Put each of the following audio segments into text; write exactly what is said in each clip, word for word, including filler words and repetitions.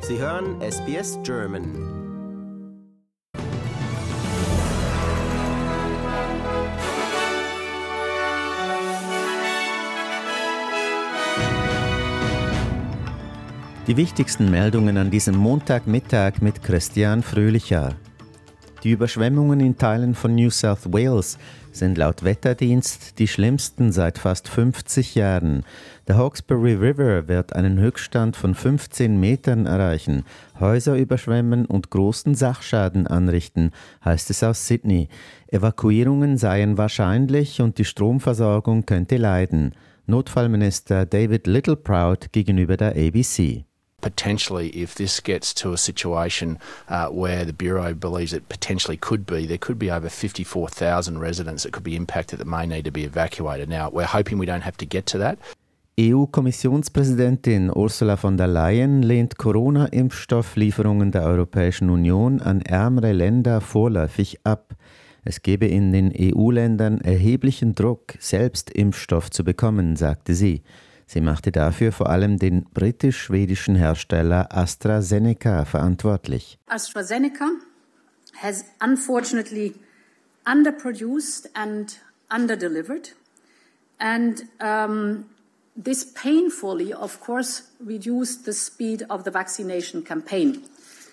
Sie hören S B S German. Die wichtigsten Meldungen an diesem Montagmittag mit Christian Fröhlicher. Die Überschwemmungen in Teilen von New South Wales sind laut Wetterdienst die schlimmsten seit fast fünfzig Jahren. Der Hawkesbury River wird einen Höchststand von fünfzehn Metern erreichen, Häuser überschwemmen und großen Sachschaden anrichten, heißt es aus Sydney. Evakuierungen seien wahrscheinlich und die Stromversorgung könnte leiden. Notfallminister David Littleproud gegenüber der A B C. Potentially, if this gets to a situation uh, where the Bureau believes it potentially could be, there could be over fifty-four thousand residents that could be impacted that may need to be evacuated. Now, we're hoping we don't have to get to that. E U-Kommissionspräsidentin Ursula von der Leyen lehnt Corona-Impfstofflieferungen der Europäischen Union an ärmere Länder vorläufig ab. Es gebe in den E U-Ländern erheblichen Druck, selbst Impfstoff zu bekommen, sagte sie. Sie machte dafür vor allem den britisch-schwedischen Hersteller AstraZeneca verantwortlich. AstraZeneca has unfortunately underproduced and underdelivered, and um, this painfully, of course, reduced the speed of the vaccination campaign.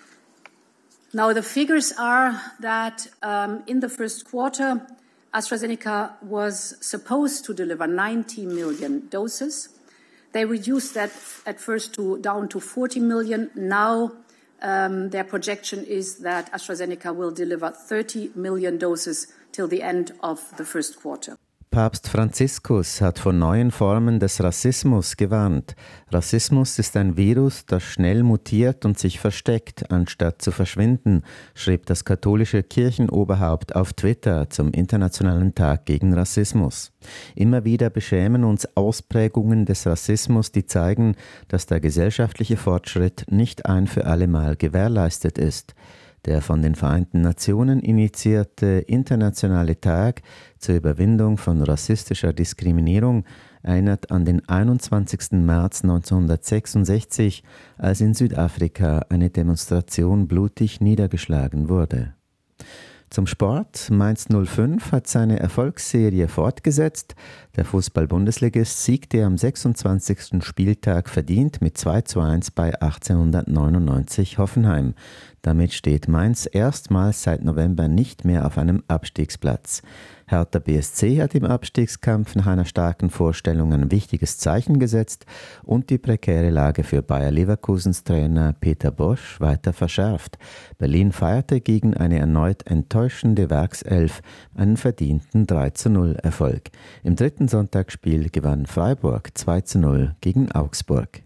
Now, the figures are that um, in the first quarter, AstraZeneca was supposed to deliver ninety million doses. They reduced that at first to down to forty million. Now, um, their projection is that AstraZeneca will deliver thirty million doses till the end of the first quarter. Papst Franziskus hat vor neuen Formen des Rassismus gewarnt. Rassismus ist ein Virus, das schnell mutiert und sich versteckt, anstatt zu verschwinden, schrieb das katholische Kirchenoberhaupt auf Twitter zum Internationalen Tag gegen Rassismus. Immer wieder beschämen uns Ausprägungen des Rassismus, die zeigen, dass der gesellschaftliche Fortschritt nicht ein für allemal gewährleistet ist. Der von den Vereinten Nationen initiierte Internationale Tag zur Überwindung von rassistischer Diskriminierung erinnert an den einundzwanzigsten März neunzehnhundertsechsundsechzig, als in Südafrika eine Demonstration blutig niedergeschlagen wurde. Zum Sport. Mainz null fünf hat seine Erfolgsserie fortgesetzt. Der Fußball-Bundesligist siegte am sechsundzwanzigsten Spieltag verdient mit zwei zu eins bei achtzehnhundertneunundneunzig Hoffenheim. Damit steht Mainz erstmals seit November nicht mehr auf einem Abstiegsplatz. Hertha B S C hat im Abstiegskampf nach einer starken Vorstellung ein wichtiges Zeichen gesetzt und die prekäre Lage für Bayer Leverkusens Trainer Peter Bosz weiter verschärft. Berlin feierte gegen eine erneut enttäuschende Werkself einen verdienten drei zu null Erfolg. Im dritten Sonntagsspiel gewann Freiburg zwei zu null gegen Augsburg.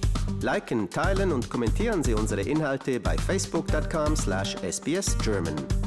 Liken, teilen und kommentieren Sie unsere Inhalte bei facebook punkt com slash S B S German.